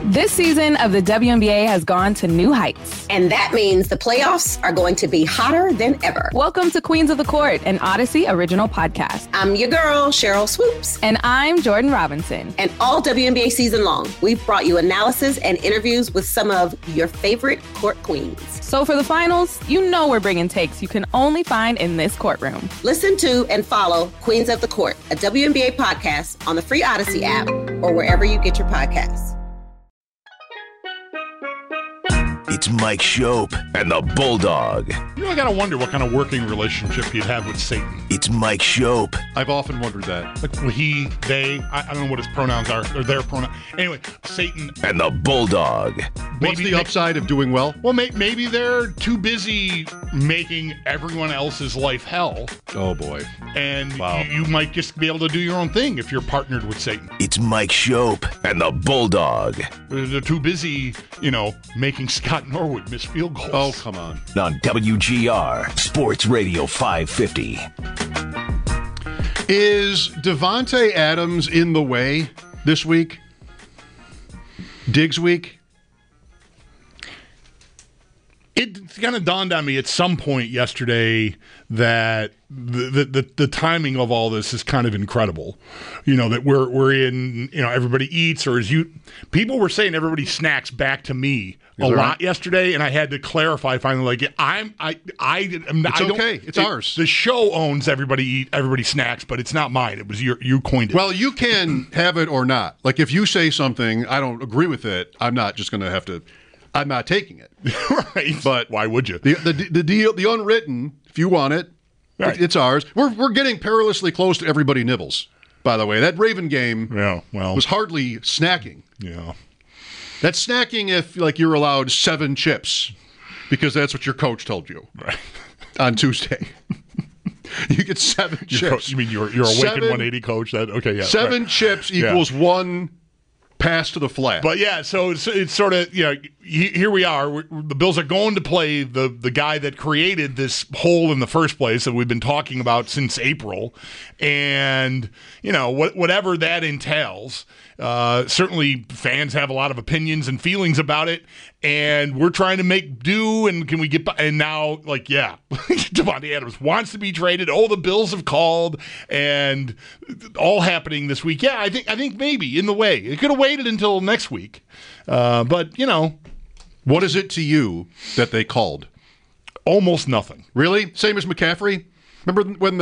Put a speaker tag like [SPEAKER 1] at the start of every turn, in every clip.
[SPEAKER 1] This season of the WNBA has gone to new heights.
[SPEAKER 2] And that means the playoffs are going to be hotter than ever.
[SPEAKER 1] Welcome to Queens of the Court, an Odyssey original podcast.
[SPEAKER 2] I'm your girl, Cheryl Swoops.
[SPEAKER 1] And I'm Jordan Robinson.
[SPEAKER 2] And all WNBA season long, we've brought you analysis and interviews with some of your favorite court queens.
[SPEAKER 1] So for the finals, you know we're bringing takes you can only find in this courtroom.
[SPEAKER 2] Listen to and follow Queens of the Court, a WNBA podcast on the free Odyssey app or wherever you get your podcasts.
[SPEAKER 3] It's Mike Shope and the Bulldog.
[SPEAKER 4] You know, I gotta wonder what kind of working relationship he'd have with Satan.
[SPEAKER 3] It's Mike Shope.
[SPEAKER 5] I've often wondered that.
[SPEAKER 4] Like, he, they, I don't know what his pronouns are, or their pronouns. Anyway, Satan.
[SPEAKER 3] And the Bulldog.
[SPEAKER 5] What's the upside of doing well?
[SPEAKER 4] Well, maybe they're too busy making everyone else's life hell.
[SPEAKER 5] Oh, boy.
[SPEAKER 4] And you might just be able to do your own thing if you're partnered with Satan.
[SPEAKER 3] It's Mike Shope and the Bulldog.
[SPEAKER 4] They're too busy, making Scott Norwood miss field goals.
[SPEAKER 5] Oh, come on.
[SPEAKER 3] On WGR Sports Radio 550.
[SPEAKER 5] Is Davante Adams in the way this week? Diggs week?
[SPEAKER 4] It kind of dawned on me at some point yesterday that the timing of all this is kind of incredible. That we're in, everybody eats, or people were saying everybody snacks back to me a lot yesterday, and I had to clarify finally. Like it's
[SPEAKER 5] okay. It's ours.
[SPEAKER 4] The show owns everybody snacks, but it's not mine. It was you coined it.
[SPEAKER 5] Well, you can have it or not. Like if you say something, I don't agree with it. I'm not just going to have to. I'm not taking it.
[SPEAKER 4] Right.
[SPEAKER 5] But
[SPEAKER 4] why would you?
[SPEAKER 5] The deal, the unwritten, if you want it, right. It's ours. We're getting perilously close to everybody nibbles, by the way. That Raven game was hardly snacking.
[SPEAKER 4] Yeah.
[SPEAKER 5] That's snacking if you're allowed 7 chips because that's what your coach told you on Tuesday. You get 7 chips.
[SPEAKER 4] You mean you're Awaken 180 coach? Okay, yeah.
[SPEAKER 5] 7 chips equals 1 pass to the flat.
[SPEAKER 4] But yeah, so it's sort of, here we are. The Bills are going to play the guy that created this hole in the first place that we've been talking about since April. And, whatever that entails, certainly fans have a lot of opinions and feelings about it. And we're trying to make do, and can we get by? And now, Davante Adams wants to be traded. Oh, the Bills have called, and all happening this week. Yeah, I think maybe in the way. It could have waited until next week. But,
[SPEAKER 5] What is it to you that they called?
[SPEAKER 4] Almost nothing.
[SPEAKER 5] Really? Same as McCaffrey? Remember when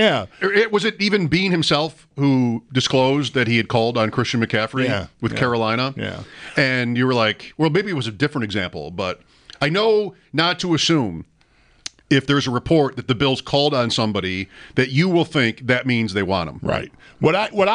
[SPEAKER 5] was it even Bean himself who disclosed that he had called on Christian McCaffrey with Carolina?
[SPEAKER 4] Yeah.
[SPEAKER 5] And you were like, well, maybe it was a different example, but I know not to assume if there's a report that the Bills called on somebody that you will think that means they want him.
[SPEAKER 4] Right. What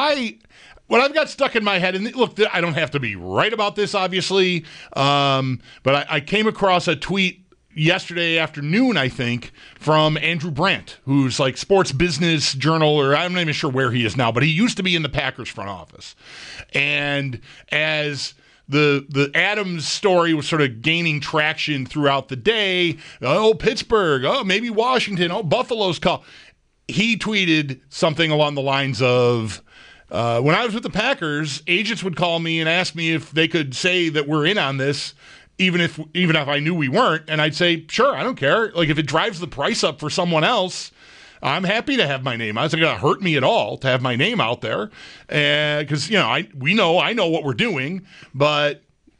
[SPEAKER 4] I've got stuck in my head, and look, I don't have to be right about this, obviously, but I came across a tweet yesterday afternoon, I think, from Andrew Brandt, who's like Sports Business Journal, or I'm not even sure where he is now, but he used to be in the Packers front office. And as the Adams story was sort of gaining traction throughout the day, Pittsburgh, maybe Washington, Buffalo's call. He tweeted something along the lines of, when I was with the Packers, agents would call me and ask me if they could say that we're in on this, even if I knew we weren't, and I'd say, sure, I don't care. Like, if it drives the price up for someone else, I'm happy to have my name. It's not going to hurt me at all to have my name out there, because I know what we're doing. But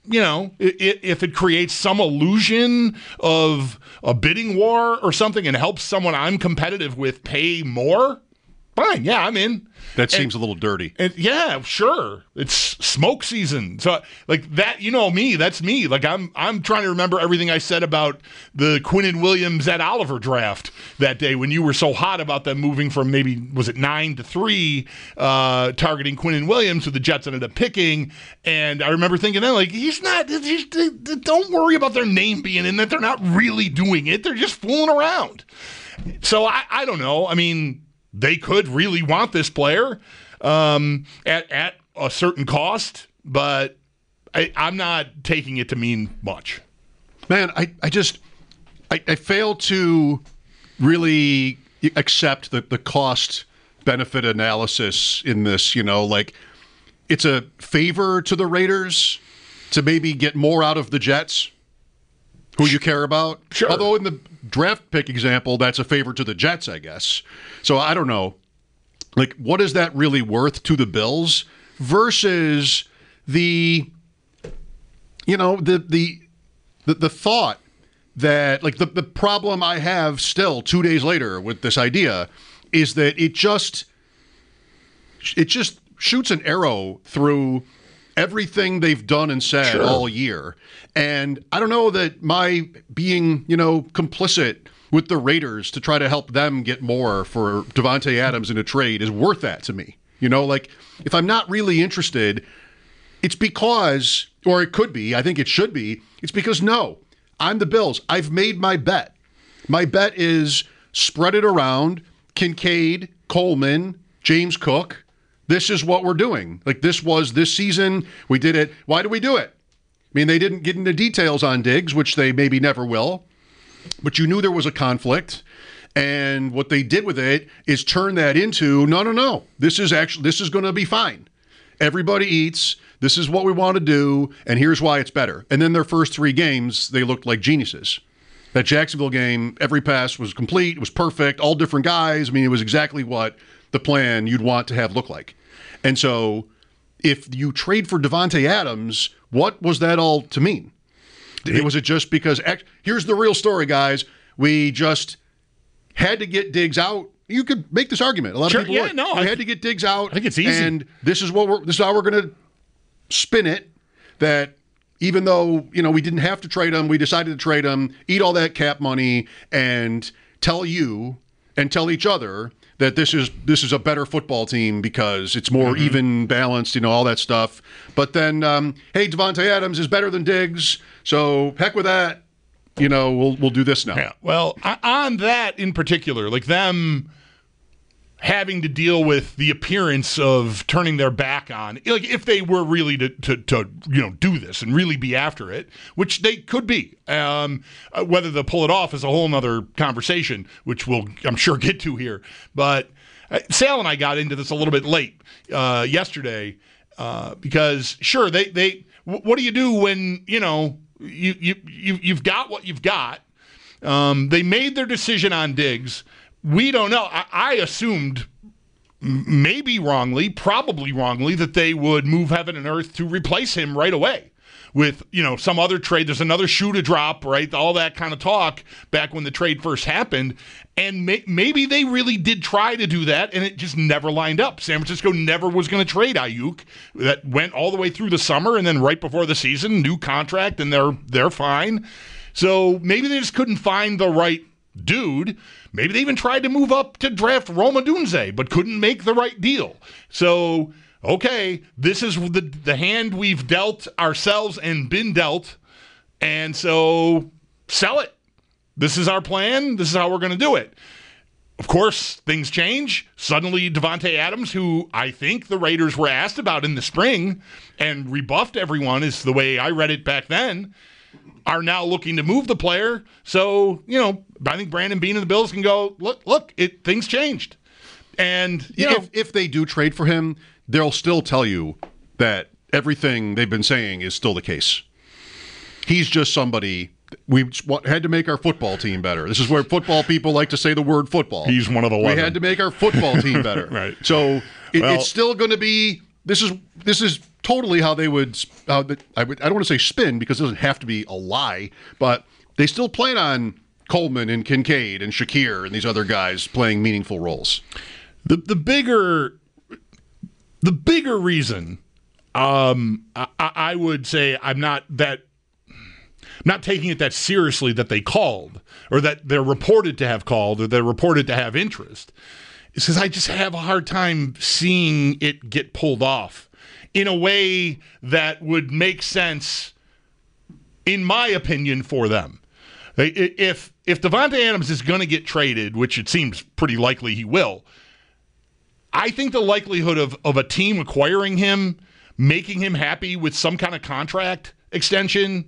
[SPEAKER 4] if it creates some illusion of a bidding war or something and helps someone I'm competitive with pay more, fine. Yeah, I'm in.
[SPEAKER 5] That seems a little dirty.
[SPEAKER 4] And yeah, sure. It's smoke season. So that, me, that's me. I'm trying to remember everything I said about the Quinnen Williams at Oliver draft that day when you were so hot about them moving from maybe, was it 9 to 3, targeting Quinnen Williams, who the Jets ended up picking. And I remember thinking then, don't worry about their name being in that. They're not really doing it. They're just fooling around. So I don't know. I mean, they could really want this player at a certain cost, but I'm not taking it to mean much.
[SPEAKER 5] Man, I fail to really accept the cost-benefit analysis in this. It's a favor to the Raiders to maybe get more out of the Jets, who you care about.
[SPEAKER 4] Sure.
[SPEAKER 5] Although in the draft pick example, that's a favor to the Jets, I guess. So I don't know. Like, what is that really worth to the Bills versus the thought that, like, the problem I have still 2 days later with this idea is that it just shoots an arrow through everything they've done and said all year. And I don't know that my being, complicit with the Raiders to try to help them get more for Davante Adams in a trade is worth that to me. Like, if I'm not really interested, it's because, or it could be, I think it should be, it's because, no, I'm the Bills. I've made my bet. My bet is spread it around. Kincaid, Coleman, James Cook. This is what we're doing. Like, this season. We did it. Why do we do it? I mean, they didn't get into details on Diggs, which they maybe never will. But you knew there was a conflict. And what they did with it is turn that into, no. This is going to be fine. Everybody eats. This is what we want to do. And here's why it's better. And then their first 3 games, they looked like geniuses. That Jacksonville game, every pass was complete. It was perfect. All different guys. I mean, it was exactly what the plan you'd want to have look like. And so if you trade for Davante Adams, what was that all to mean? Was it just because here's the real story, guys. We just had to get Diggs out. You could make this argument. A lot of people would. We had to get Diggs out.
[SPEAKER 4] I think it's easy.
[SPEAKER 5] And this is how we're going to spin it, that even though, we didn't have to trade him, we decided to trade him, eat all that cap money, and tell you and tell each other that this is a better football team because it's more even balanced, all that stuff. But then, hey, Davante Adams is better than Diggs, so heck with that. We'll do this now.
[SPEAKER 4] Yeah. Well, on that in particular, like them having to deal with the appearance of turning their back on, like if they were really to do this and really be after it, which they could be. Whether they'll pull it off is a whole nother conversation, which we'll, I'm sure, get to here. But Sal and I got into this a little bit late yesterday because, sure, they what do you do when, you've got what you've got? They made their decision on Diggs. We don't know. I assumed, maybe wrongly, probably wrongly, that they would move heaven and earth to replace him right away with, some other trade. There's another shoe to drop, right? All that kind of talk back when the trade first happened. And maybe they really did try to do that, and it just never lined up. San Francisco never was going to trade Ayuk. That went all the way through the summer, and then right before the season, new contract, and they're fine. So maybe they just couldn't find the right dude. Maybe they even tried to move up to draft Rome Odunze, but couldn't make the right deal. So, okay, this is the hand we've dealt ourselves and been dealt, and so sell it. This is our plan. This is how we're going to do it. Of course, things change. Suddenly, Davante Adams, who I think the Raiders were asked about in the spring and rebuffed everyone, is the way I read it back then, are now looking to move the player. So, I think Brandon Beane and the Bills can go, look, things changed. And,
[SPEAKER 5] if they do trade for him, they'll still tell you that everything they've been saying is still the case. He's just somebody. We had to make our football team better. This is where football people like to say the word football.
[SPEAKER 4] He's one of the 11.
[SPEAKER 5] We had to make our football team better.
[SPEAKER 4] Right.
[SPEAKER 5] So it's still going to be. This is totally how they would. I don't want to say spin because it doesn't have to be a lie, but they still plan on Coleman and Kincaid and Shakir and these other guys playing meaningful roles.
[SPEAKER 4] The bigger reason, I would say I'm not taking it that seriously that they called or that they're reported to have called or they're reported to have interest. It's because I just have a hard time seeing it get pulled off in a way that would make sense, in my opinion, for them. If Davante Adams is going to get traded, which it seems pretty likely he will, I think the likelihood of a team acquiring him, making him happy with some kind of contract extension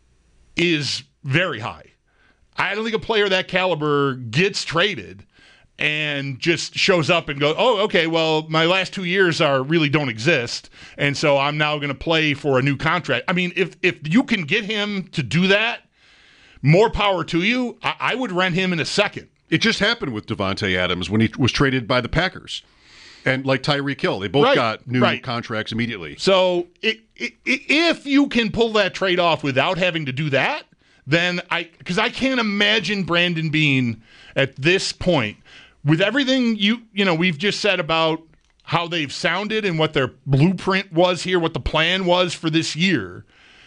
[SPEAKER 4] is very high. I don't think a player that caliber gets traded and just shows up and goes, oh, okay, well, my last 2 years really don't exist, and so I'm now going to play for a new contract. I mean, if you can get him to do that, more power to you. I would rent him in a second.
[SPEAKER 5] It just happened with Davante Adams when he was traded by the Packers. And like Tyreek Hill, they both got new contracts immediately.
[SPEAKER 4] So if you can pull that trade off without having to do that, then because I can't imagine Brandon Beane at this point, with everything we've just said about how they've sounded and what their blueprint was here, what the plan was for this year,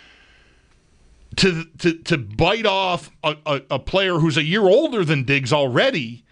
[SPEAKER 4] to bite off a player who's a year older than Diggs already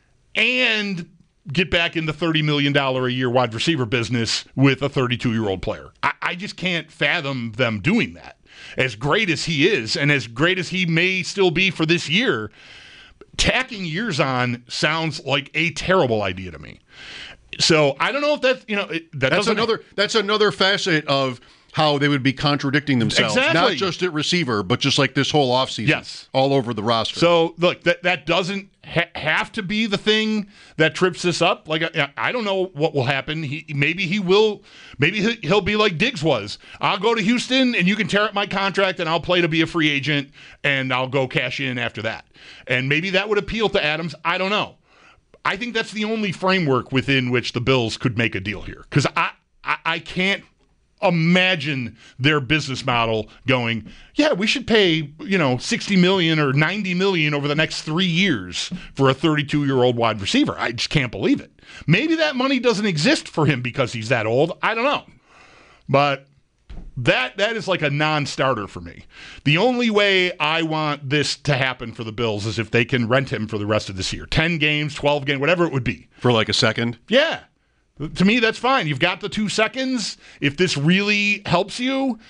[SPEAKER 4] and get back in the $30 million a year wide receiver business with a 32-year-old player. I just can't fathom them doing that. As great as he is and as great as he may still be for this year, tacking years on sounds like a terrible idea to me. So I don't know if that's
[SPEAKER 5] another facet of how they would be contradicting themselves, not just at receiver, but just like this whole offseason, all over the roster.
[SPEAKER 4] So, look, that doesn't have to be the thing that trips this up. Like, I don't know what will happen. Maybe he'll be like Diggs was. I'll go to Houston, and you can tear up my contract, and I'll play to be a free agent, and I'll go cash in after that. And maybe that would appeal to Adams. I don't know. I think that's the only framework within which the Bills could make a deal here, because I can't imagine their business model going, yeah, we should pay, $60 million or $90 million over the next 3 years for a 32-year-old wide receiver. I just can't believe it. Maybe that money doesn't exist for him because he's that old. I don't know. But that is like a non-starter for me. The only way I want this to happen for the Bills is if they can rent him for the rest of this year. 10 games, 12 games, whatever it would be.
[SPEAKER 5] For like a second?
[SPEAKER 4] Yeah. To me, that's fine. You've got the 2 seconds. If this really helps you,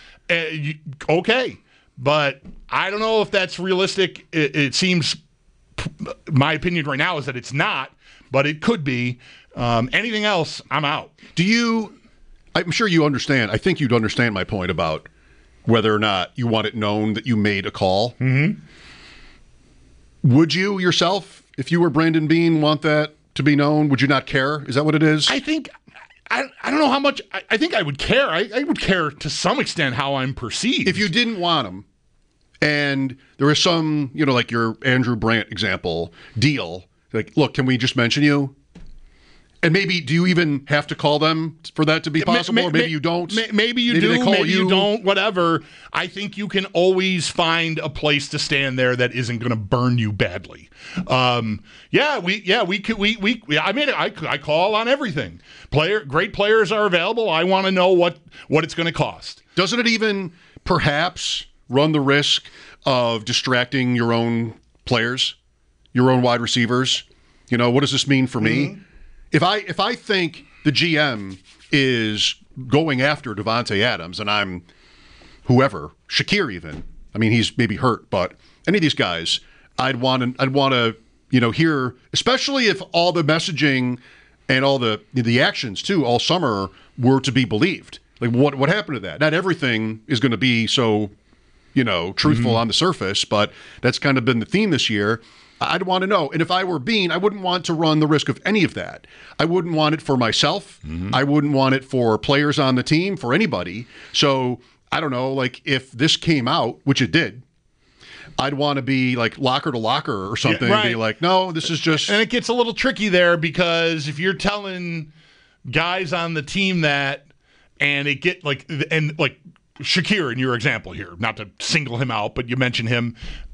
[SPEAKER 4] okay. But I don't know if that's realistic. It seems, my opinion right now is that it's not, but it could be. Anything else, I'm out.
[SPEAKER 5] I'm sure you understand. I think you'd understand my point about whether or not you want it known that you made a call.
[SPEAKER 4] Mm-hmm.
[SPEAKER 5] Would you yourself, if you were Brandon Beane, want that to be known? Would you not care? Is that what it is?
[SPEAKER 4] I think, I don't know how much, I think I would care. I would care to some extent how I'm perceived.
[SPEAKER 5] If you didn't want him, and there was some, like your Andrew Brandt example, deal, like, look, can we just mention you? And maybe, do you even have to call them for that to be possible? Or maybe you don't?
[SPEAKER 4] Maybe you do, maybe you don't, whatever. I think you can always find a place to stand there that isn't going to burn you badly. I call on everything. Great players are available. I want to know what it's going to cost.
[SPEAKER 5] Doesn't it even perhaps run the risk of distracting your own players, your own wide receivers? What does this mean for me? If I think the GM is going after Davante Adams, and I'm whoever, Shakir even, I mean, he's maybe hurt, but any of these guys, I'd want to hear, especially if all the messaging and all the actions too all summer were to be believed. Like what happened to that? Not everything is going to be so truthful on the surface, but that's kind of been the theme this year. I'd want to know. And if I were Beane, I wouldn't want to run the risk of any of that. I wouldn't want it for myself. Mm-hmm. I wouldn't want it for players on the team, for anybody. So I don't know, like if this came out, which it did, I'd want to be like locker to locker or something. Yeah, right. And be like, no, this is just.
[SPEAKER 4] And it gets a little tricky there because if you're telling guys on the team that, and it get like Shakir in your example here, not to single him out, but you mentioned him.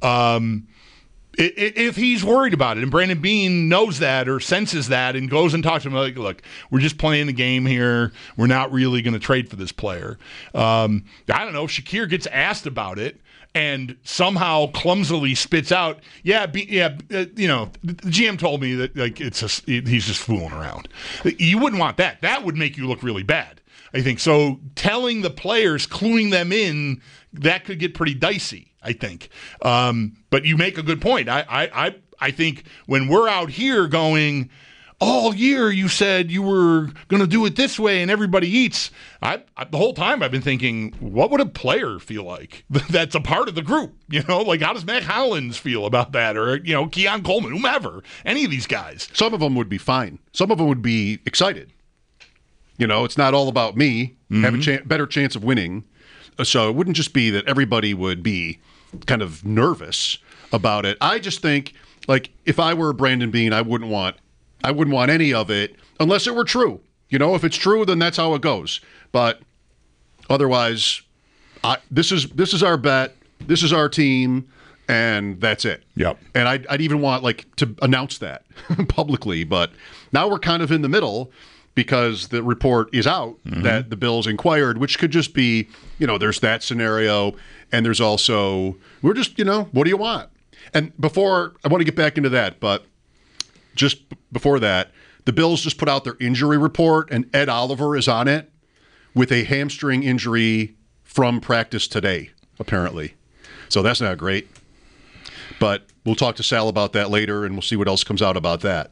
[SPEAKER 4] If he's worried about it and Brandon Beane knows that or senses that and goes and talks to him like, look, we're just playing the game here. We're not really going to trade for this player. I don't know. Shakir gets asked about it and somehow clumsily spits out, the GM told me that like he's just fooling around. You wouldn't want that. That would make you look really bad, I think. So telling the players, cluing them in, that could get pretty dicey, I think. But you make a good point. I think when we're out here going, all year you said you were going to do it this way and everybody eats. The whole time I've been thinking, what would a player feel like that's a part of the group? Like how does Matt Hollins feel about that? Or, Keon Coleman, whomever, any of these guys.
[SPEAKER 5] Some of them would be fine. Some of them would be excited. It's not all about me, have a better chance of winning. So it wouldn't just be that everybody would be kind of nervous about it. I just think, like, if I were Brandon Beane, I wouldn't want any of it unless it were true. If it's true, then that's how it goes. But otherwise, this is our bet. This is our team, and that's it.
[SPEAKER 4] Yep.
[SPEAKER 5] And I'd even want to announce that publicly. But now we're kind of in the middle because the report is out that the Bills inquired, which could just be, there's that scenario, and there's also we're just, what do you want? And I want to get back into that, but just before that, the Bills just put out their injury report, and Ed Oliver is on it with a hamstring injury from practice today, apparently. So that's not great. But we'll talk to Sal about that later, and we'll see what else comes out about that.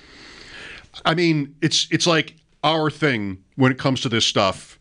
[SPEAKER 5] I mean, it's like our thing when it comes to this stuff.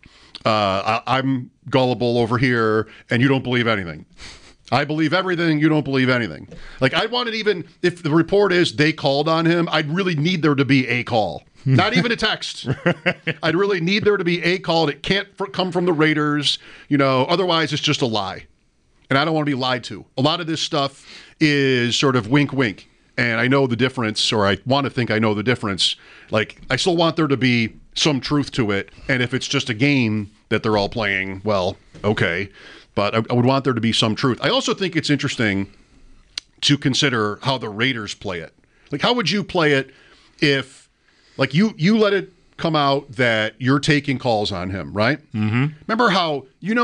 [SPEAKER 5] I'm gullible over here, and you don't believe anything. I believe everything. You don't believe anything. Like, I wanted, even if the report is they called on him, I'd really need there to be a call. Not even a text. I'd really need there to be a call. And it can't come from the Raiders. Otherwise it's just a lie. And I don't want to be lied to. A lot of this stuff is sort of wink, wink. And I know the difference, or I want to think I know the difference. Like, I still want there to be some truth to it. And if it's just a game that they're all playing, well, okay. But I would want there to be some truth. I also think it's interesting to consider how the Raiders play it. Like, how would you play it if, like, you let it come out that you're taking calls on him, right? Mm-hmm. Remember how,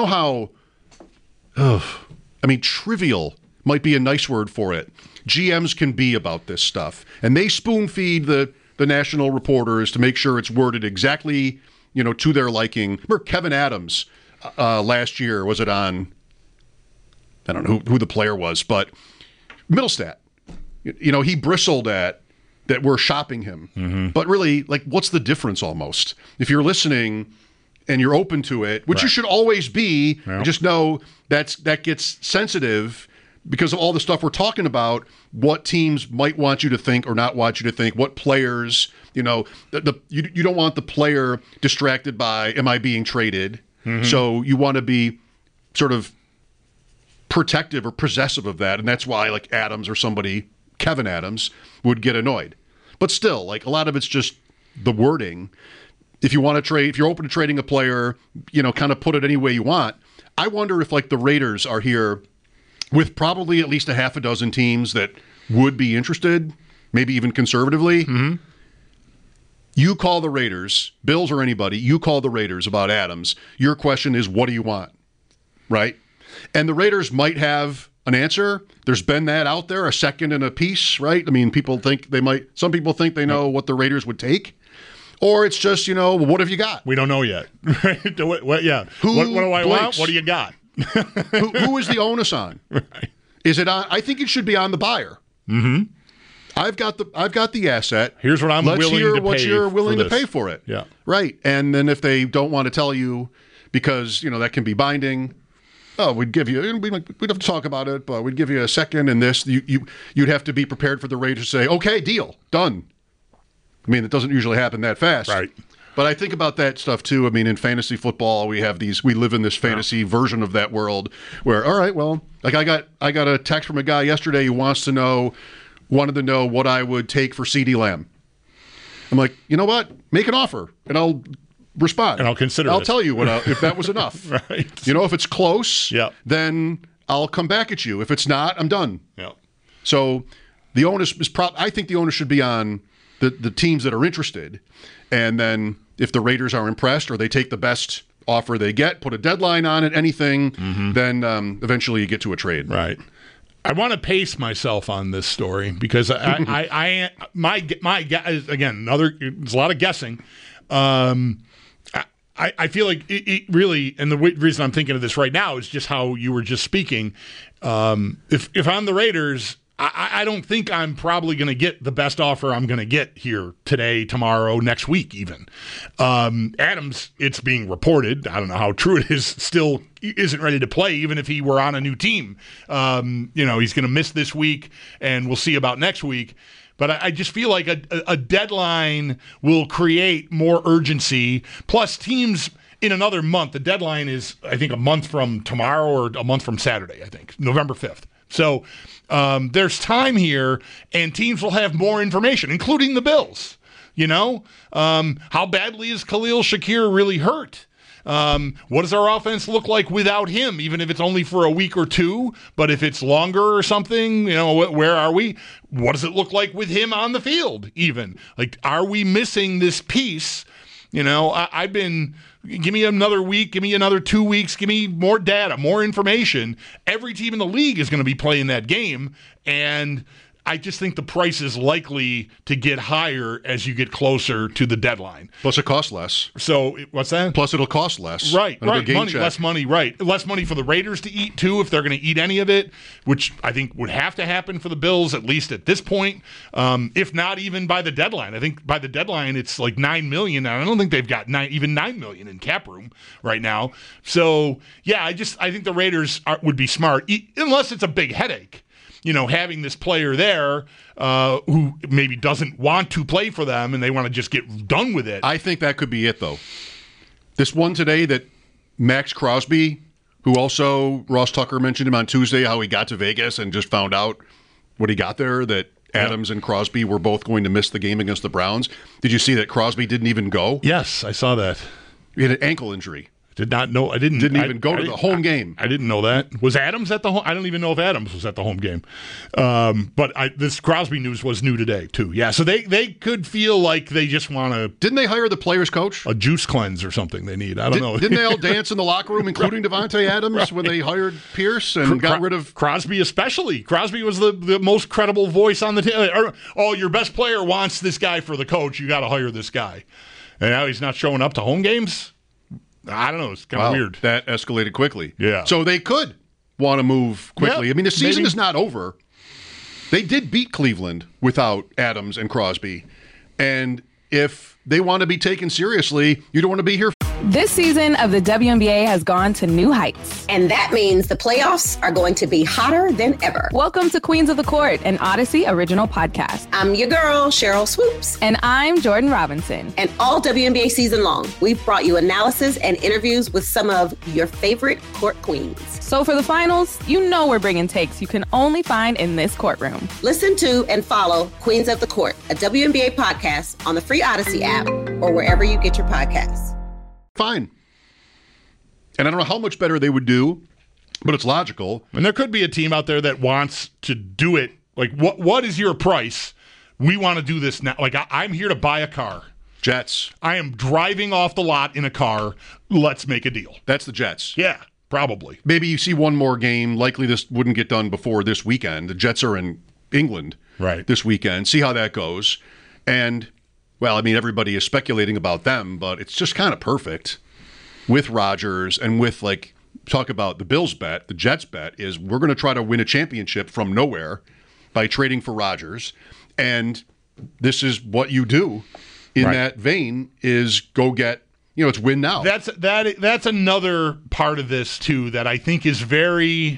[SPEAKER 5] trivial might be a nice word for it. GMs can be about this stuff. And they spoon feed the national reporters to make sure it's worded exactly, to their liking. Remember Kevin Adams last year, was it on, I don't know who the player was, but Middlestat. He bristled at that we're shopping him. Mm-hmm. But really, like, what's the difference almost? If you're listening and you're open to it, which you should always be, just know that gets sensitive because of all the stuff we're talking about, what teams might want you to think or not want you to think, what players, you don't want the player distracted by, am I being traded? Mm-hmm. So you want to be sort of protective or possessive of that. And that's why, like, Adams or somebody, Kevin Adams, would get annoyed. But still, like, a lot of it's just the wording. If you want to trade, if you're open to trading a player, kind of put it any way you want. I wonder if, like, the Raiders are here with probably at least a half a dozen teams that would be interested, maybe even conservatively. Mm-hmm. You call the Raiders, Bills or anybody, you call the Raiders about Adams. Your question is, what do you want? Right? And the Raiders might have an answer. There's been that out there, a second and a piece, right? I mean, some people think they know what the Raiders would take. Or it's just, what have you got?
[SPEAKER 4] We don't know yet. What do I want? What do you got?
[SPEAKER 5] who is the onus on? Right. Is it on? I think it should be on the buyer.
[SPEAKER 4] Mm-hmm.
[SPEAKER 5] I've got the asset.
[SPEAKER 4] Here's what I'm willing to pay.
[SPEAKER 5] Let's hear what you're willing to pay for it.
[SPEAKER 4] Yeah.
[SPEAKER 5] Right. And then if they don't want to tell you because, that can be binding, we'd give you, we'd have to talk about it, but we'd give you a second and this. You'd have to be prepared for the Raiders to say, okay, deal, done. I mean, it doesn't usually happen that fast.
[SPEAKER 4] Right.
[SPEAKER 5] But I think about that stuff too. I mean, in fantasy football, we live in this fantasy version of that world where, all right, well, like I got a text from a guy yesterday who wanted to know what I would take for CeeDee Lamb. I'm like, you know what? Make an offer and I'll respond.
[SPEAKER 4] And I'll consider
[SPEAKER 5] I'll tell you if that was enough.
[SPEAKER 4] Right.
[SPEAKER 5] If it's close,
[SPEAKER 4] yeah,
[SPEAKER 5] then I'll come back at you. If it's not, I'm done.
[SPEAKER 4] Yeah.
[SPEAKER 5] So the onus is I think the onus should be on the teams that are interested. And then if the Raiders are impressed or they take the best offer they get, put a deadline on it, anything, then eventually you get to a trade.
[SPEAKER 4] Right. I want to pace myself on this story because my again, there's a lot of guessing. I feel like it really, and the reason I'm thinking of this right now is just how you were just speaking. If I'm the Raiders, I don't think I'm probably going to get the best offer I'm going to get here today, tomorrow, next week even. Adams, it's being reported, I don't know how true it is, still isn't ready to play even if he were on a new team. He's going to miss this week, and we'll see about next week. But I just feel like a deadline will create more urgency. Plus, teams in another month, the deadline is, I think, a month from tomorrow or a month from Saturday, I think, November 5th. So there's time here, and teams will have more information, including the Bills. How badly is Khalil Shakir really hurt? What does our offense look like without him, even if it's only for a week or two? But if it's longer or something, where are we? What does it look like with him on the field even? Like, are we missing this piece? I've been, give me another week, give me another 2 weeks, give me more data, more information. Every team in the league is going to be playing that game, and I just think the price is likely to get higher as you get closer to the deadline.
[SPEAKER 5] Plus, it costs less.
[SPEAKER 4] So, what's that?
[SPEAKER 5] Plus, it'll cost less.
[SPEAKER 4] Right. Less money, right. Less money for the Raiders to eat, too, if they're going to eat any of it, which I think would have to happen for the Bills, at least at this point, if not even by the deadline. I think by the deadline, it's like $9 million, and I don't think they've got even $9 million in cap room right now. So, yeah, I think the Raiders would be smart, unless it's a big headache. Having this player there who maybe doesn't want to play for them and they want to just get done with it.
[SPEAKER 5] I think that could be it, though. This one today that Max Crosby, who also Ross Tucker mentioned him on Tuesday, how he got to Vegas and just found out when he got there that Adams and Crosby were both going to miss the game against the Browns. Did you see that Crosby didn't even go?
[SPEAKER 4] Yes, I saw that.
[SPEAKER 5] He had an ankle injury.
[SPEAKER 4] Did not know. I didn't
[SPEAKER 5] even go to the home game.
[SPEAKER 4] I didn't know that. Was Adams at the home? I don't even know if Adams was at the home game. But this Crosby news was new today too. Yeah, so they could feel like they just want to.
[SPEAKER 5] Didn't they hire the players' coach?
[SPEAKER 4] A juice cleanse or something they need. I don't know.
[SPEAKER 5] Didn't they all dance in the locker room, including Davante Adams, when they hired Pierce and got rid of
[SPEAKER 4] Crosby? Especially Crosby was the most credible voice on the team. Oh, your best player wants this guy for the coach. You got to hire this guy. And now he's not showing up to home games. I don't know. It's kind of weird.
[SPEAKER 5] That escalated quickly.
[SPEAKER 4] Yeah.
[SPEAKER 5] So they could want to move quickly.
[SPEAKER 4] Yep,
[SPEAKER 5] I mean, the season is not over. They did beat Cleveland without Adams and Crosby. And if they want to be taken seriously, you don't want to be here.
[SPEAKER 1] This season of the WNBA has gone to new heights.
[SPEAKER 2] And that means the playoffs are going to be hotter than ever.
[SPEAKER 1] Welcome to Queens of the Court, an Odyssey original podcast.
[SPEAKER 2] I'm your girl, Cheryl Swoops.
[SPEAKER 1] And I'm Jordan Robinson.
[SPEAKER 2] And all WNBA season long, we've brought you analysis and interviews with some of your favorite court queens.
[SPEAKER 1] So for the finals, we're bringing takes you can only find in this courtroom.
[SPEAKER 2] Listen to and follow Queens of the Court, a WNBA podcast on the free Odyssey app or wherever you get your podcasts.
[SPEAKER 5] Fine. And I don't know how much better they would do, but it's logical.
[SPEAKER 4] And there could be a team out there that wants to do it. Like, what is your price? We want to do this now. Like, I'm here to buy a car.
[SPEAKER 5] Jets.
[SPEAKER 4] I am driving off the lot in a car. Let's make a deal.
[SPEAKER 5] That's the Jets.
[SPEAKER 4] Yeah, probably.
[SPEAKER 5] Maybe you see one more game. Likely this wouldn't get done before this weekend. The Jets are in England this weekend. See how that goes. And, well, I mean, everybody is speculating about them, but it's just kind of perfect with Rodgers and with, like, talk about the Bills bet, the Jets bet is we're going to try to win a championship from nowhere by trading for Rodgers. And this is what you do in that vein is go get, it's win now.
[SPEAKER 4] That's another part of this, too, that I think is very...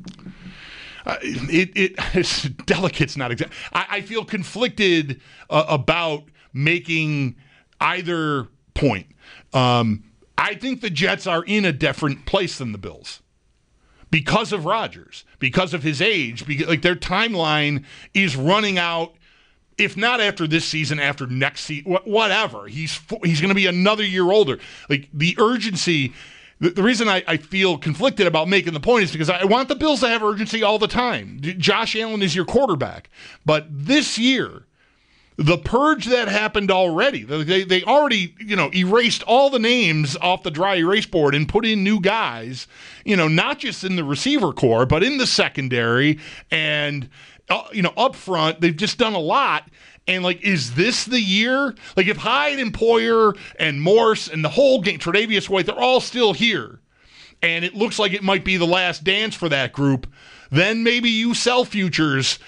[SPEAKER 4] it's delicate. It's not exact. I feel conflicted about making either point. I think the Jets are in a different place than the Bills because of Rodgers, because of his age. Like their timeline is running out. If not after this season, after next season, whatever. He's going to be another year older. Like the urgency. The reason I feel conflicted about making the point is because I want the Bills to have urgency all the time. Josh Allen is your quarterback. But this year, the purge that happened already, they already, erased all the names off the dry erase board and put in new guys, not just in the receiver core, but in the secondary and, up front. They've just done a lot. And, is this the year? If Hyde and Poyer and Morse and the whole game, Tre'Davious White, they're all still here, and it looks like it might be the last dance for that group, then maybe you sell futures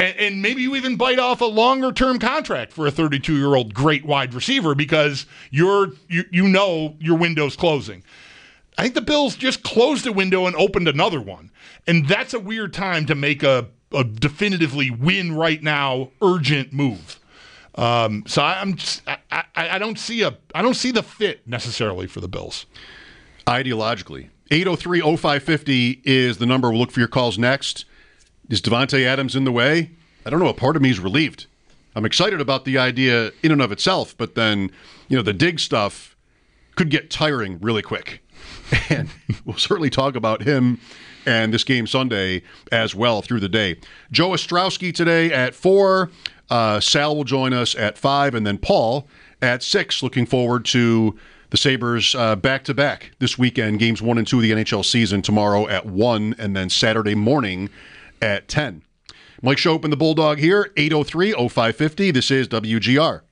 [SPEAKER 4] And maybe you even bite off a longer-term contract for a 32-year-old great wide receiver because you know your window's closing. I think the Bills just closed a window and opened another one. And that's a weird time to make a definitively win right now, urgent move. So I don't see the fit necessarily for the Bills.
[SPEAKER 5] Ideologically. 803-0550 is the number. We'll look for your calls next. Is Davante Adams in the way? I don't know. A part of me is relieved. I'm excited about the idea in and of itself, but then, the Diggs stuff could get tiring really quick. And we'll certainly talk about him and this game Sunday as well through the day. Joe Ostrowski today at 4. Sal will join us at 5, and then Paul at 6. Looking forward to the Sabres back-to-back this weekend, games 1 and 2 of the NHL season tomorrow at 1, and then Saturday morning at 10. Mike Schopp and the Bulldog here, 803-0550. This is WGR.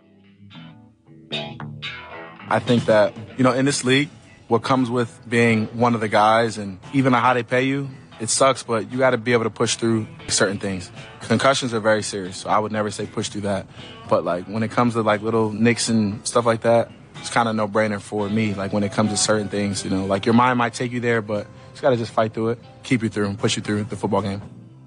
[SPEAKER 6] I think that, in this league, what comes with being one of the guys and even how they pay you, it sucks, but you got to be able to push through certain things. Concussions are very serious, so I would never say push through that. But, when it comes to, little nicks and stuff like that, it's kind of no-brainer for me. When it comes to certain things, your mind might take you there, but you just got to just fight through it, keep you through, and push you through the football game.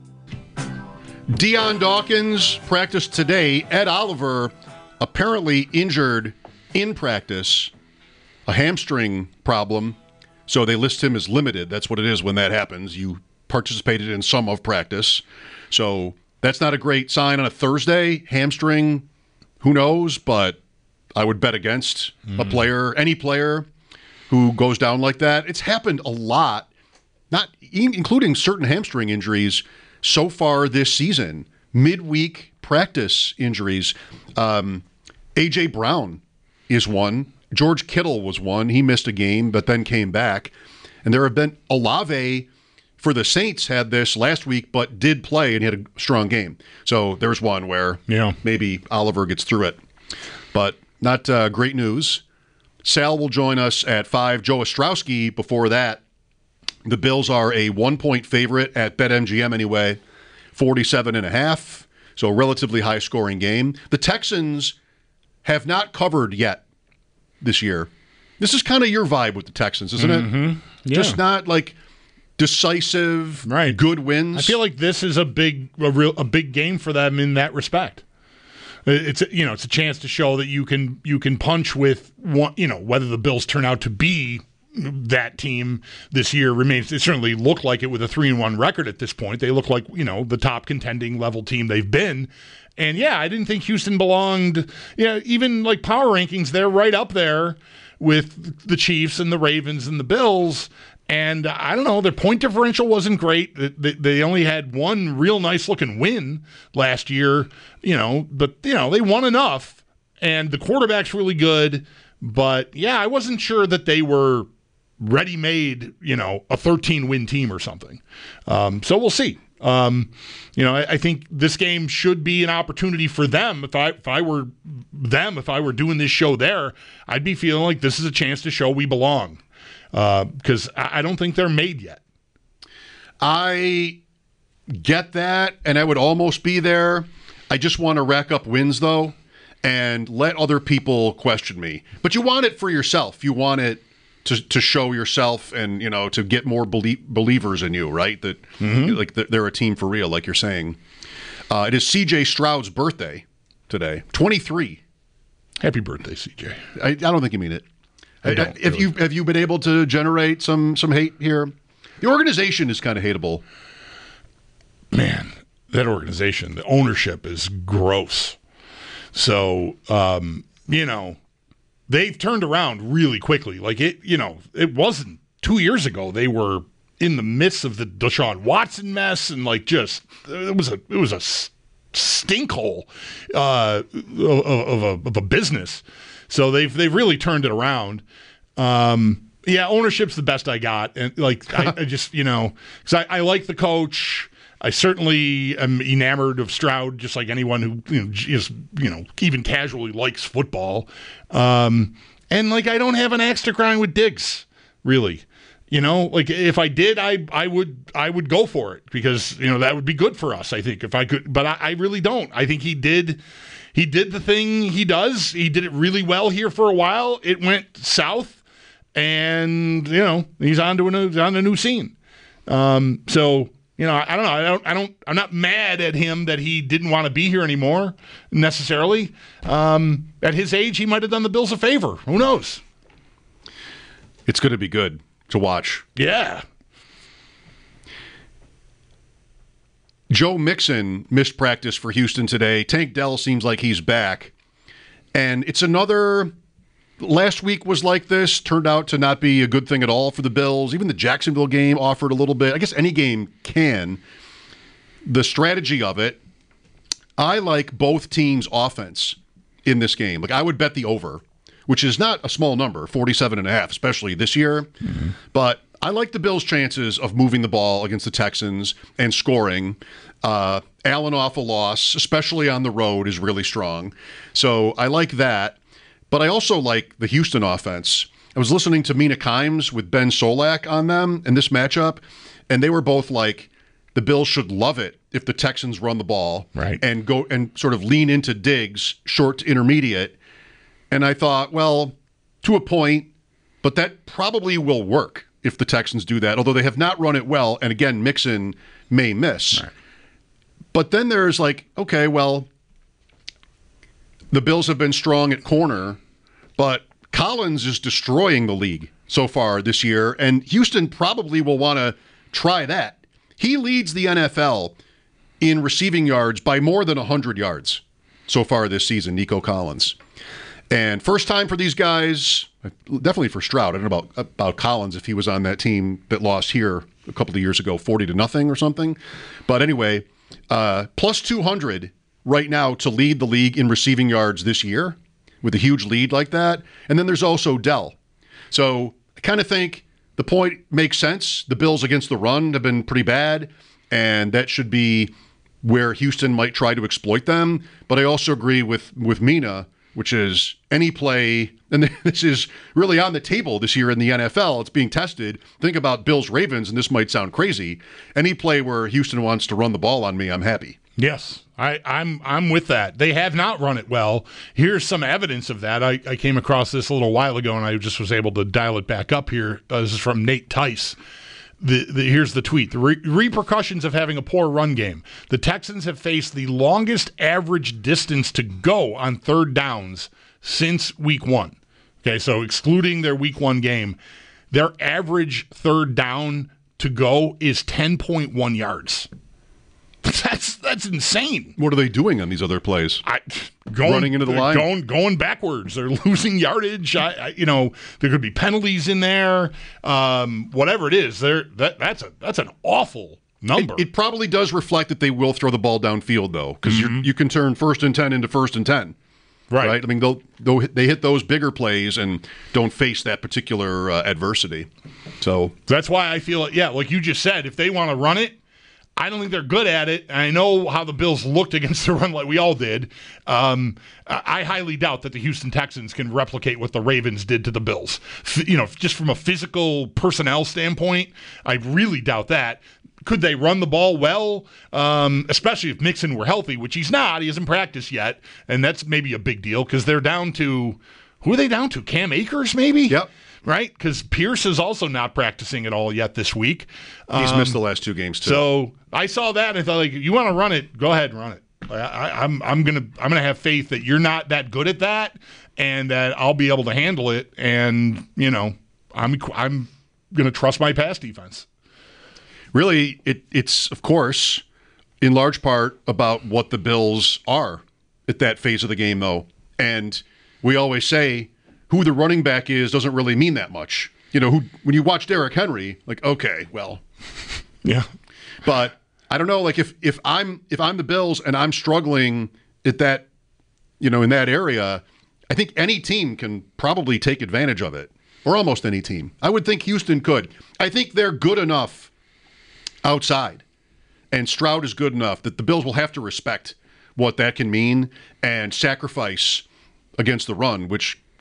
[SPEAKER 5] Dion Dawkins practiced today. Ed Oliver apparently injured in practice, a hamstring problem, so they list him as limited. That's what it is when that happens. You participated in some of practice. So that's not a great sign on a Thursday. Hamstring, who knows, but I would bet against a player, any player who goes down like that. It's happened a lot, not including certain hamstring injuries so far this season. Midweek practice injuries. A.J. Brown is one. George Kittle was one. He missed a game, but then came back. And there have been Olave for the Saints had this last week, but did play and he had a strong game. So there's one where maybe Oliver gets through it. But not great news. Sal will join us at 5. Joe Ostrowski before that. The Bills are a 1-point favorite at BetMGM anyway, 47.5. So a relatively high-scoring game. The Texans have not covered yet this year. This is kind of your vibe with the Texans, isn't it? Yeah. Just not decisive, good wins.
[SPEAKER 4] I feel like this is a big game for them in that respect. It's a chance to show that you can punch with one, whether the Bills turn out to be that team this year remains. They certainly look like it with a 3-1 record at this point. They look like the top contending level team they've been. And I didn't think Houston belonged. Even power rankings, they're right up there with the Chiefs and the Ravens and the Bills. And I don't know, their point differential wasn't great. They only had one real nice looking win last year, but they won enough. And the quarterback's really good. But I wasn't sure that they were ready-made, a 13-win team or something. So we'll see. I think this game should be an opportunity for them. If I were doing this show there, I'd be feeling like this is a chance to show we belong. Because I don't think they're made yet.
[SPEAKER 5] I get that, and I would almost be there. I just want to rack up wins, though, and let other people question me. But you want it for yourself. You want it to show yourself and, to get more believers in you, right? That they're a team for real, like you're saying. It is C.J. Stroud's birthday today, 23.
[SPEAKER 4] Happy birthday, C.J.
[SPEAKER 5] I don't think you mean it. Have you been able to generate some hate here? The organization is kind of hateable.
[SPEAKER 4] Man, that organization, the ownership is gross. So, they've turned around really quickly. It wasn't 2 years ago. They were in the midst of the Deshaun Watson mess and it was a stinkhole of a business. So they've really turned it around. Ownership's the best I got, and I just because I like the coach. I certainly am enamored of Stroud, just like anyone who just even casually likes football. And I don't have an axe to grind with Diggs, really. You know, like if I did, I would go for it because, you know, that would be good for us, I think, if I could. But I really don't. I think he did the thing he does. He did it really well here for a while. It went south, and, you know, he's on to a new scene. So, you know, I don't know. I'm not mad at him that he didn't want to be here anymore necessarily. At his age, he might have done the Bills a favor. Who knows?
[SPEAKER 5] It's going to be good to watch.
[SPEAKER 4] Yeah.
[SPEAKER 5] Joe Mixon missed practice for Houston today. Tank Dell seems like he's back. And it's another... Last week was like this. Turned out to not be a good thing at all for the Bills. Even the Jacksonville game offered a little bit. I guess any game can. The strategy of it, I like both teams' offense in this game. Like, I would bet the over, which is not a small number, 47.5, especially this year. Mm-hmm. But I like the Bills' chances of moving the ball against the Texans and scoring. Allen off a loss, especially on the road, is really strong. So I like that. But I also like the Houston offense. I was listening to Mina Kimes with Ben Solak on them in this matchup, and they were both like, the Bills should love it if the Texans run the ball and go and sort of lean into Diggs, short to intermediate. And I thought, well, to a point, but that probably will work if the Texans do that, although they have not run it well. And again, Mixon may miss. Right. But then there's like, okay, well, the Bills have been strong at corner, but Collins is destroying the league so far this year, and Houston probably will want to try that. He leads the NFL in receiving yards by more than 100 yards so far this season, Nico Collins. And first time for these guys, definitely for Stroud. I don't know about Collins if he was on that team that lost here a couple of years ago, 40-0 or something. But anyway, plus 200 right now to lead the league in receiving yards this year with a huge lead like that. And then there's also Dell. So I kind of think the point makes sense. The Bills against the run have been pretty bad, and that should be where Houston might try to exploit them. But I also agree with Mina, which is any play, and this is really on the table this year in the NFL. It's being tested. Think about Bills-Ravens, and this might sound crazy. Any play where Houston wants to run the ball on me, I'm happy.
[SPEAKER 4] Yes, I'm with that. They have not run it well. Here's some evidence of that. I came across this a little while ago, and I just was able to dial it back up here. This is from Nate Tice. Here's the tweet. The repercussions of having a poor run game. The Texans have faced the longest average distance to go on third downs since week one. Okay, so excluding their week one game, their average third down to go is 10.1 yards. That's insane.
[SPEAKER 5] What are they doing on these other plays? Running into the line?
[SPEAKER 4] Going backwards. They're losing yardage. There could be penalties in there. Whatever it is, that's an awful number.
[SPEAKER 5] It probably does reflect that they will throw the ball downfield, though, because you can turn 1st and 10 into 1st and 10. Right. I mean, they hit those bigger plays and don't face that particular adversity. So
[SPEAKER 4] that's why I feel, like you just said, if they want to run it, I don't think they're good at it. I know how the Bills looked against the run like we all did. I highly doubt that the Houston Texans can replicate what the Ravens did to the Bills. Just from a physical personnel standpoint, I really doubt that. Could they run the ball well, especially if Mixon were healthy, which he's not. He hasn't practiced yet, and that's maybe a big deal because they're down to – who are they down to? Cam Akers maybe?
[SPEAKER 5] Yep.
[SPEAKER 4] Right? Because Pierce is also not practicing at all yet this week.
[SPEAKER 5] He's missed the last 2 games too.
[SPEAKER 4] So I saw that and I thought, you want to run it, go ahead and run it. I'm gonna have faith that you're not that good at that, and that I'll be able to handle it. And I'm gonna trust my pass defense.
[SPEAKER 5] Really, it's of course in large part about what the Bills are at that phase of the game, though. And we always say, who the running back is doesn't really mean that much. When you watch Derrick Henry, like, okay, well,
[SPEAKER 4] yeah.
[SPEAKER 5] But I don't know, like if I'm the Bills and I'm struggling at that, in that area, I think any team can probably take advantage of it, or almost any team. I would think Houston could. I think they're good enough outside, and Stroud is good enough that the Bills will have to respect what that can mean and sacrifice against the run, which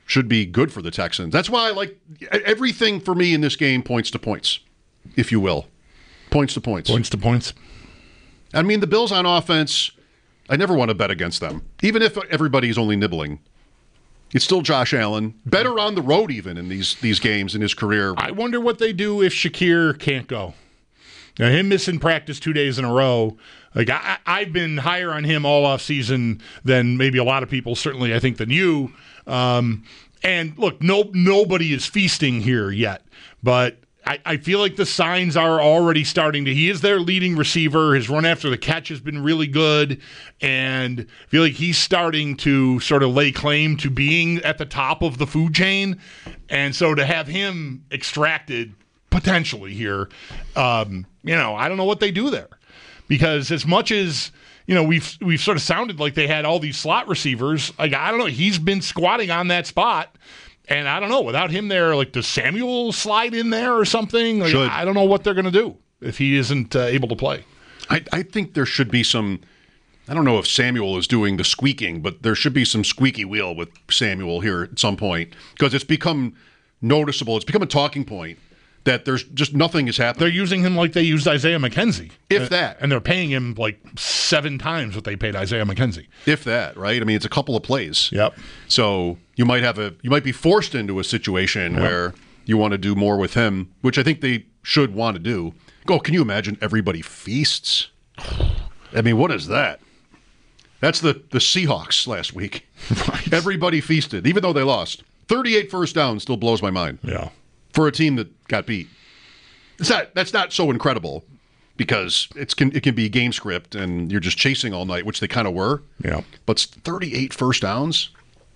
[SPEAKER 5] should be good for the Texans. That's why I like everything for me in this game points to points, if you will. Points to points.
[SPEAKER 4] Points to points.
[SPEAKER 5] I mean, the Bills on offense, I never want to bet against them. Even if everybody's only nibbling. It's still Josh Allen. Better on the road even in these games in his career.
[SPEAKER 4] I wonder what they do if Shakir can't go. Now, him missing practice 2 days in a row, like I've been higher on him all offseason than maybe a lot of people, certainly I think than you. And look, nobody is feasting here yet, but I feel like the signs are already starting to. He is their leading receiver. His run after the catch has been really good, and I feel like he's starting to sort of lay claim to being at the top of the food chain. And so to have him extracted potentially here, I don't know what they do there, because as much as we've sort of sounded like they had all these slot receivers, like I don't know, he's been squatting on that spot. And I don't know, without him there, like, does Samuel slide in there or something? Like, I don't know what they're going to do if he isn't able to play.
[SPEAKER 5] I think there should be some, I don't know if Samuel is doing the squeaking, but there should be some squeaky wheel with Samuel here at some point, because it's become noticeable. It's become a talking point that there's just nothing is happening.
[SPEAKER 4] They're using him like they used Isaiah McKenzie.
[SPEAKER 5] If that.
[SPEAKER 4] And they're paying him like 7 times what they paid Isaiah McKenzie.
[SPEAKER 5] If that, right? I mean, it's a couple of plays.
[SPEAKER 4] Yep.
[SPEAKER 5] So you might be forced into a situation where you want to do more with him, which I think they should want to do. Can you imagine everybody feasts? I mean, what is that? That's the Seahawks last week. Right. Everybody feasted, even though they lost. 38 first downs still blows my mind.
[SPEAKER 4] Yeah.
[SPEAKER 5] For a team that got beat. That's not so incredible, because it can be game script and you're just chasing all night, which they kind of were.
[SPEAKER 4] Yeah.
[SPEAKER 5] But 38 first downs?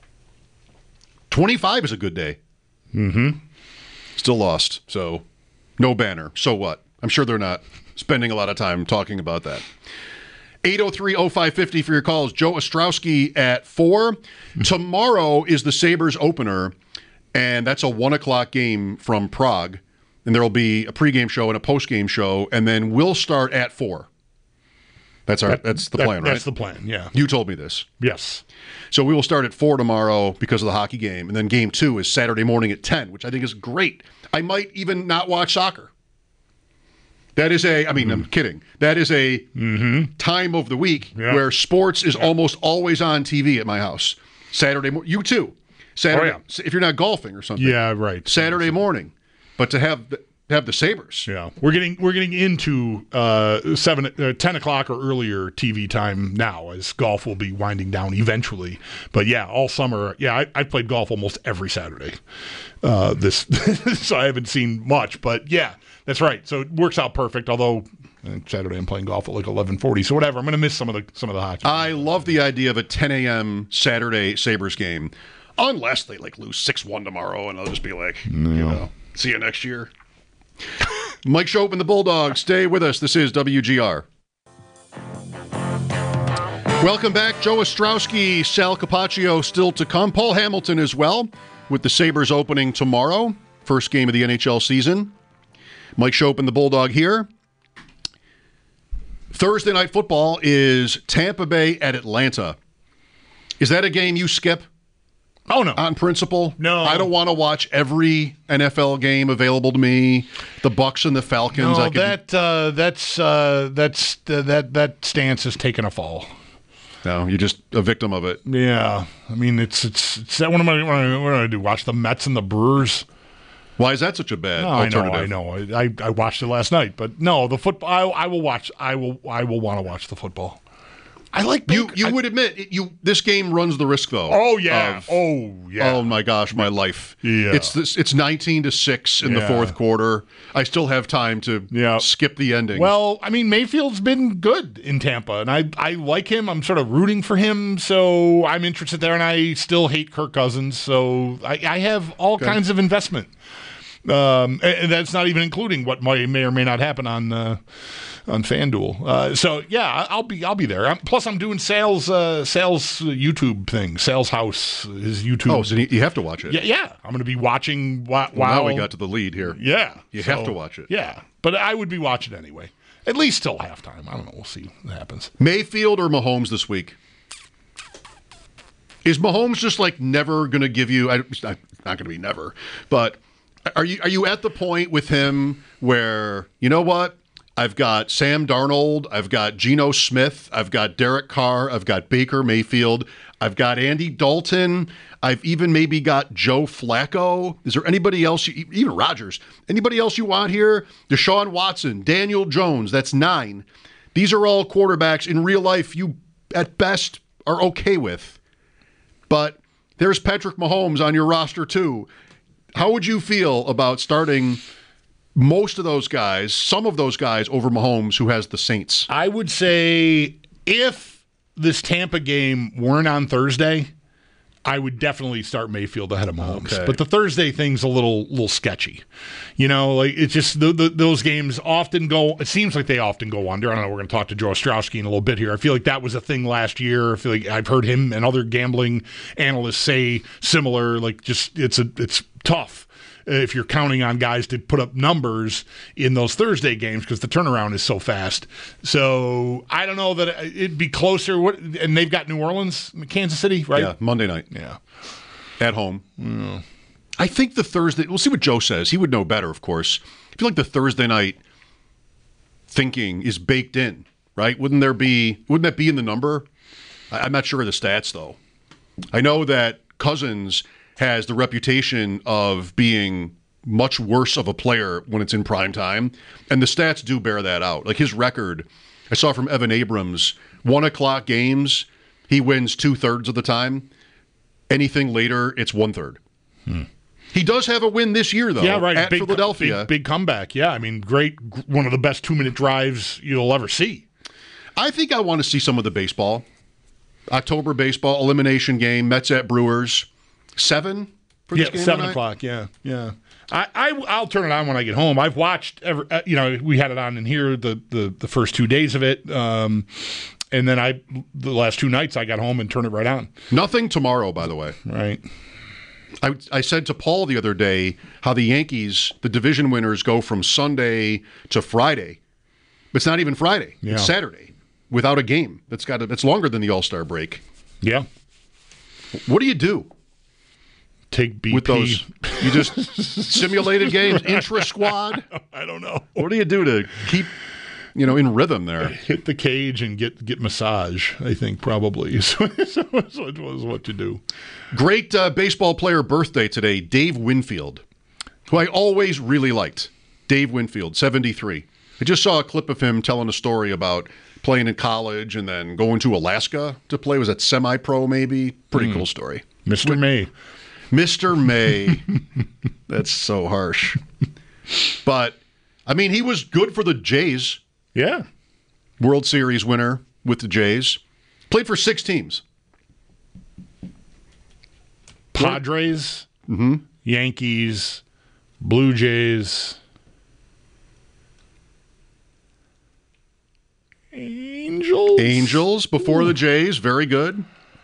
[SPEAKER 5] 25 is a good day.
[SPEAKER 4] Mm-hmm.
[SPEAKER 5] Still lost, so no banner. So what? I'm sure they're not spending a lot of time talking about that. 803-0550 for your calls. Joe Ostrowski at 4. Tomorrow is the Sabres opener, and that's a 1 o'clock game from Prague. And there will be a pregame show and a postgame show, and then we'll start at 4. That's the plan, right?
[SPEAKER 4] That's the plan, yeah.
[SPEAKER 5] You told me this.
[SPEAKER 4] Yes.
[SPEAKER 5] So we will start at 4 tomorrow because of the hockey game, and then game 2 is Saturday morning at 10, which I think is great. I might even not watch soccer. That is I'm kidding. That is a time of the week where sports is almost always on TV at my house. Saturday morning. You too. Saturday. If you're not golfing or something.
[SPEAKER 4] Yeah, right.
[SPEAKER 5] Saturday morning. But to have the Sabres.
[SPEAKER 4] Yeah. We're getting into 10 o'clock or earlier TV time now, as golf will be winding down eventually. But yeah, all summer. Yeah, I played golf almost every Saturday. So I haven't seen much, but yeah, that's right. So it works out perfect. Although Saturday I'm playing golf at like 11:40. So whatever. I'm going to miss some of the hockey.
[SPEAKER 5] I love the idea of a 10 a.m. Saturday Sabres game, unless they lose 6-1 tomorrow, and I'll just be like, see you next year. Mike Shope and the Bulldogs, stay with us. This is WGR. Welcome back. Joe Ostrowski, Sal Capaccio still to come. Paul Hamilton as well, with the Sabres opening tomorrow. First game of the NHL season. Mike Shope and the Bulldog here. Thursday night football is Tampa Bay at Atlanta. Is that a game you skip?
[SPEAKER 4] Oh, no.
[SPEAKER 5] On principle?
[SPEAKER 4] No.
[SPEAKER 5] I don't want to watch every NFL game available to me. The Bucs and the Falcons.
[SPEAKER 4] No, that stance has taken a fall.
[SPEAKER 5] No, you're just a victim of it.
[SPEAKER 4] Yeah. I mean, it's that. What am I going to do? Watch the Mets and the Brewers?
[SPEAKER 5] Why is that such a bad alternative?
[SPEAKER 4] I know. I watched it last night, but no, the football. I will watch. I will want to watch the football. I like
[SPEAKER 5] you would admit this game runs the risk though.
[SPEAKER 4] Oh yeah. Oh
[SPEAKER 5] my gosh, my life.
[SPEAKER 4] Yeah.
[SPEAKER 5] It's 19-6 in the fourth quarter. I still have time to skip the ending.
[SPEAKER 4] Well, I mean, Mayfield's been good in Tampa, and I like him. I'm sort of rooting for him, so I'm interested there. And I still hate Kirk Cousins, so I have all kinds of investment. And that's not even including what may or may not happen on FanDuel. So yeah, I'll be there. Plus, I'm doing sales YouTube thing. Sales House is YouTube.
[SPEAKER 5] Oh, so you have to watch it.
[SPEAKER 4] Yeah. I'm going to be watching. Wow.
[SPEAKER 5] Now we got to the lead here.
[SPEAKER 4] Yeah,
[SPEAKER 5] you have to watch it.
[SPEAKER 4] Yeah, but I would be watching anyway. At least till halftime. I don't know. We'll see what happens.
[SPEAKER 5] Mayfield or Mahomes this week? Is Mahomes just like never going to give you? It's not going to be never, but are you at the point with him where, you know what? I've got Sam Darnold, I've got Geno Smith, I've got Derek Carr, I've got Baker Mayfield, I've got Andy Dalton, I've even maybe got Joe Flacco. Is there anybody else, even Rodgers, anybody else you want here? Deshaun Watson, Daniel Jones, that's 9. These are all quarterbacks in real life you, at best, are okay with. But there's Patrick Mahomes on your roster, too. How would you feel about starting most of those guys, some of those guys, over Mahomes, who has the Saints?
[SPEAKER 4] I would say if this Tampa game weren't on Thursday, I would definitely start Mayfield ahead of Mahomes.
[SPEAKER 5] Okay.
[SPEAKER 4] But the Thursday thing's a little sketchy. Like it's just those games often go. It seems like they often go under. I don't know. We're going to talk to Joe Ostrowski in a little bit here. I feel like that was a thing last year. I feel like I've heard him and other gambling analysts say similar. Like just it's tough if you're counting on guys to put up numbers in those Thursday games because the turnaround is so fast. So I don't know that it'd be closer. And they've got New Orleans, Kansas City, right?
[SPEAKER 5] Yeah, Monday night.
[SPEAKER 4] Yeah.
[SPEAKER 5] At home. I think the Thursday, we'll see what Joe says. He would know better, of course. I feel like the Thursday night thinking is baked in, right? Wouldn't that be in the number? I'm not sure of the stats, though. I know that Cousins has the reputation of being much worse of a player when it's in prime time, and the stats do bear that out. Like his record, I saw from Evan Abrams, 1 o'clock games, he wins 2/3 of the time. Anything later, it's 1/3. He does have a win this year, though.
[SPEAKER 4] Yeah, right.
[SPEAKER 5] At Philadelphia.
[SPEAKER 4] Big comeback. Yeah, I mean, great. One of the best 2-minute drives you'll ever see.
[SPEAKER 5] I think I want to see some of the baseball. October baseball, elimination game, Mets at Brewers. 7 for this game
[SPEAKER 4] 7
[SPEAKER 5] tonight?
[SPEAKER 4] o'clock. Yeah. I'll turn it on when I get home. I've watched we had it on in here the first 2 days of it, and then the last 2 nights I got home and turned it right on.
[SPEAKER 5] Nothing tomorrow, by the way.
[SPEAKER 4] Right.
[SPEAKER 5] I said to Paul the other day how the Yankees, the division winners, go from Sunday to Friday. It's not even Friday.
[SPEAKER 4] Yeah.
[SPEAKER 5] It's Saturday without a game. That's longer than the All-Star break.
[SPEAKER 4] Yeah.
[SPEAKER 5] What do you do?
[SPEAKER 4] Take BP.
[SPEAKER 5] With those, you just simulated games, intra-squad?
[SPEAKER 4] I don't know.
[SPEAKER 5] What do you do to keep, in rhythm there?
[SPEAKER 4] Hit the cage and get massage, I think, probably is what you do.
[SPEAKER 5] Great baseball player birthday today, Dave Winfield, who I always really liked. Dave Winfield, 73. I just saw a clip of him telling a story about playing in college and then going to Alaska to play. Was that semi-pro maybe? Pretty cool story.
[SPEAKER 4] Mr. May.
[SPEAKER 5] Mr. May. That's so harsh. But, I mean, he was good for the Jays.
[SPEAKER 4] Yeah.
[SPEAKER 5] World Series winner with the Jays. Played for 6 teams.
[SPEAKER 4] Padres, Yankees, Blue Jays,
[SPEAKER 5] Angels before the Jays. Very good.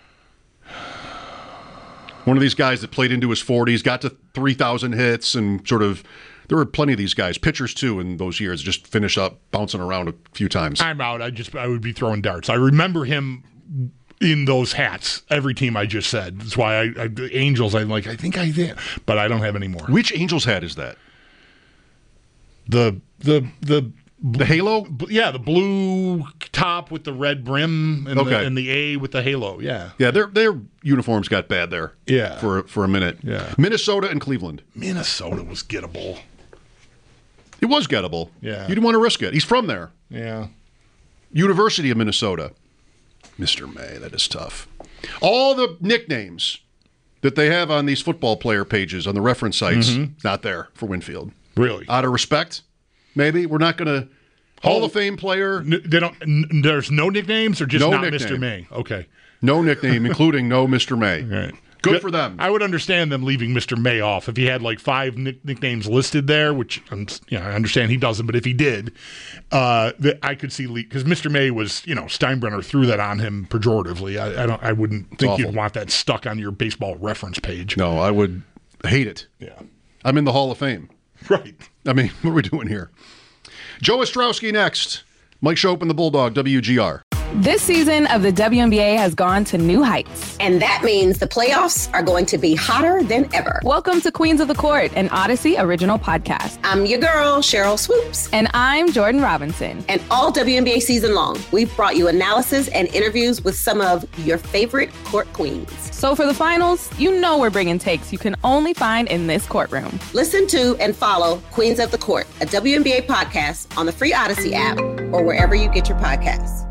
[SPEAKER 5] One of these guys that played into his 40s, got to 3,000 hits, and there were plenty of these guys, pitchers too, in those years, just finish up bouncing around a few times.
[SPEAKER 4] I'm out. I would be throwing darts. I remember him in those hats, every team I just said. That's why the Angels, I'm like, I think I did, but I don't have any more.
[SPEAKER 5] Which Angels hat is that?
[SPEAKER 4] The
[SPEAKER 5] halo?
[SPEAKER 4] Yeah, the blue top with the red brim and,
[SPEAKER 5] okay.
[SPEAKER 4] and the A with the halo. Yeah.
[SPEAKER 5] Yeah, their uniforms got bad there.
[SPEAKER 4] Yeah.
[SPEAKER 5] For a minute.
[SPEAKER 4] Yeah.
[SPEAKER 5] Minnesota and Cleveland.
[SPEAKER 4] Minnesota was gettable.
[SPEAKER 5] It was gettable.
[SPEAKER 4] Yeah.
[SPEAKER 5] You didn't want to risk it. He's from there.
[SPEAKER 4] Yeah.
[SPEAKER 5] University of Minnesota. Mr. May, that is tough. All the nicknames that they have on these football player pages on the reference sites, not there for Winfield.
[SPEAKER 4] Really?
[SPEAKER 5] Out of respect, maybe. We're not going to Hall of Fame player.
[SPEAKER 4] They don't. There's no nicknames or just
[SPEAKER 5] no
[SPEAKER 4] not
[SPEAKER 5] nickname.
[SPEAKER 4] Mr. May? Okay.
[SPEAKER 5] No nickname, including no Mr. May.
[SPEAKER 4] Right.
[SPEAKER 5] Good for them.
[SPEAKER 4] I would understand them leaving Mr. May off if he had like 5 nicknames listed there, which I understand he doesn't, but if he did, I could see because Mr. May was, Steinbrenner threw that on him pejoratively. I wouldn't think you'd want that stuck on your baseball reference page.
[SPEAKER 5] No, I would hate it.
[SPEAKER 4] Yeah.
[SPEAKER 5] I'm in the Hall of Fame.
[SPEAKER 4] Right.
[SPEAKER 5] I mean, what are we doing here? Joe Ostrowski next. Mike Schopp and the Bulldog, WGR.
[SPEAKER 1] This season of the WNBA has gone to new heights.
[SPEAKER 2] And that means the playoffs are going to be hotter than ever.
[SPEAKER 1] Welcome to Queens of the Court, an Odyssey original podcast.
[SPEAKER 2] I'm your girl, Cheryl Swoops.
[SPEAKER 1] And I'm Jordan Robinson.
[SPEAKER 2] And all WNBA season long, we've brought you analysis and interviews with some of your favorite court queens.
[SPEAKER 1] So for the finals, you know we're bringing takes you can only find in this courtroom.
[SPEAKER 2] Listen to and follow Queens of the Court, a WNBA podcast on the free Odyssey app or wherever you get your podcasts.